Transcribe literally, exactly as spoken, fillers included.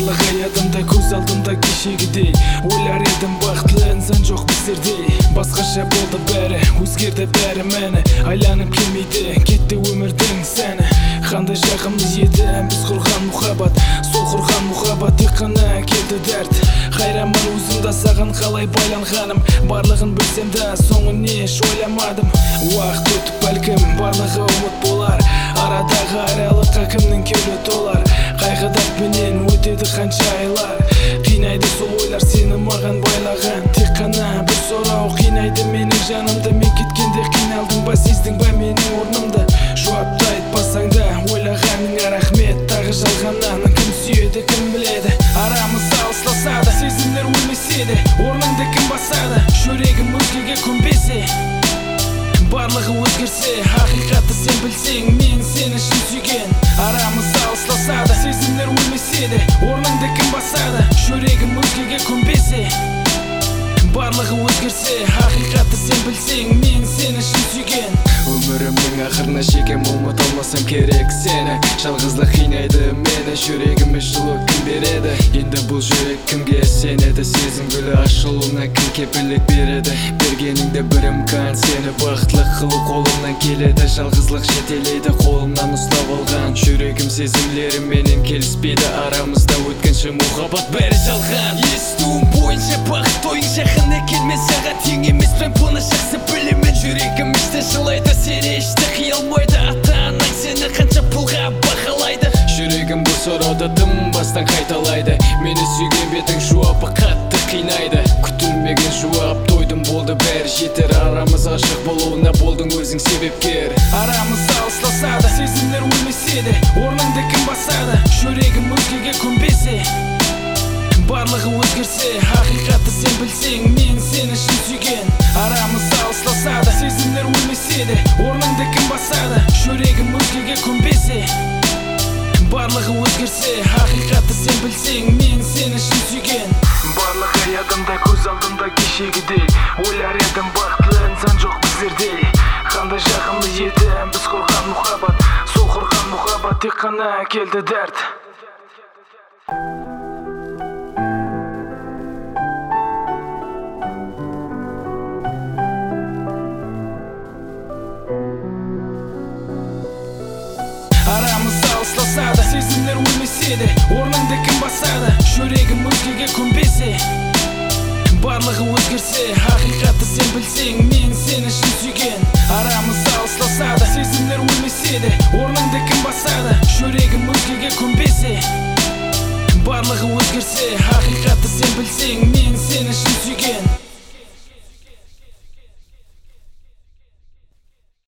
барлығы ядымда, көз алдымда кешегідей. Ойлар едім бақытлы инсан жоқ біздердей. Басқаша болды бәрі, өзгерді бәрі мәні. Айланып келмейді, кетті өмірдің сәні. Қандай жағымды еді біз құрған мұхаббат. Сол құрған мұхаббат тек қана келді дәрт. Қайрамын өзімді саған қалай байланғаным. Барлығын білсем де соңын еш ойламадым. Уақыт өтіп бәлкім барлығы ұмыт болар. Арадағы аралыққа кімнің кеулі толар. Қайғыдақпенен өтеді қанша айлар. Қинайды сол ойлар сені маған байлаған. Тек қана бір сұрау қинайды менің жанымды. Мен кеткенде қиналдың ба, сездің ба менің орнымды? Жауапты айтпасаң да ойлағаныңа рахмет. Тағы жалғаннан кім сүйеді, кім біледі. Арамыз алыстасады, сезімдер өлмеседі. Орныңды кім басады, жүрегім өзгеге көнбесе. Барлығы өзгерсе, хақиқатты сен білсең, мен сені шын сүйген. Арамыз алыстасады, сезімдер өлмеседі. Орныңды кім басады, жүрегім өзгеге көнбесе. Барлығы өзгерсе, хақиқатты сен білсең, мен сені шын сүйген. Өмірімнің ақырына жегем, ұмыт алмасам керек сені. Жалғыздық қинайды мені, жүрегіме жылу кім береді? Енді бұл жүрек кімге сенеді? Сезім гүлі ашылуына кім кепілдік береді? Бергеніңде бір імкан, сені бақытлы қылу қолымнан келеді. Жалғыздық жетелейді, қолымнан ұстап алған. Жүрегім сезімлеріменен келіспейді. Арамызда өткінші мұхаббат бәрі жалған. Естуім бойынша бақыт ойың жақын келме саған тең емес. Мен бұны жақсы білемін, жүрегім ішті жылайды. Сені ішті қиялмайды, ата-анаң сені қанша пұлға бағалайды. Жүрегім бұл сұрауды тым бастан қайталайды. Мені сүйген бетің жауабы қатты қинайды. Күтілмеген жауап, тойдым болды бәрі жетер. Арамыз ашық болуына болдың өзің себепкер. Арамыз алыстасады, сезімдер өлмеседі. Орныңды кім басады, жүрегім өзгеге көнбесе. Барлығы өзгерсе, хақиқатты сен білсең, мен сені шын сүйген. Арамыз алыстасады, сезімдер өлмеседі. Орныңды кім басады, жүрегім өзгеге көнбесе. Барлығы өзгерсе, хақиқатты сен білсең, мен сені шын сүйген. Барлығы ядымда, көз алдымда кешегідей. Ойлар едім бақытлы инсан жоқ біздердей. Қандай жағымды еді біз құрған мұхаббат. Сол құрған мұхаббат тек қана келді дәрт. Арамыз алыстасады, сезімдер өлмеседі. Орныңды кім басады, жүрегім өзгеге көнбесе. Барлығы өзгерсе, хақиқатты сен білсең, мен сені шын сүйген. Арамыз алыстасады, сезімдер өлмеседі. Орныңды кім басады, жүрегім өзгеге көнбесе. Барлығы өзгерсе, хақиқатты сен білсең, мен сені шын сүйген.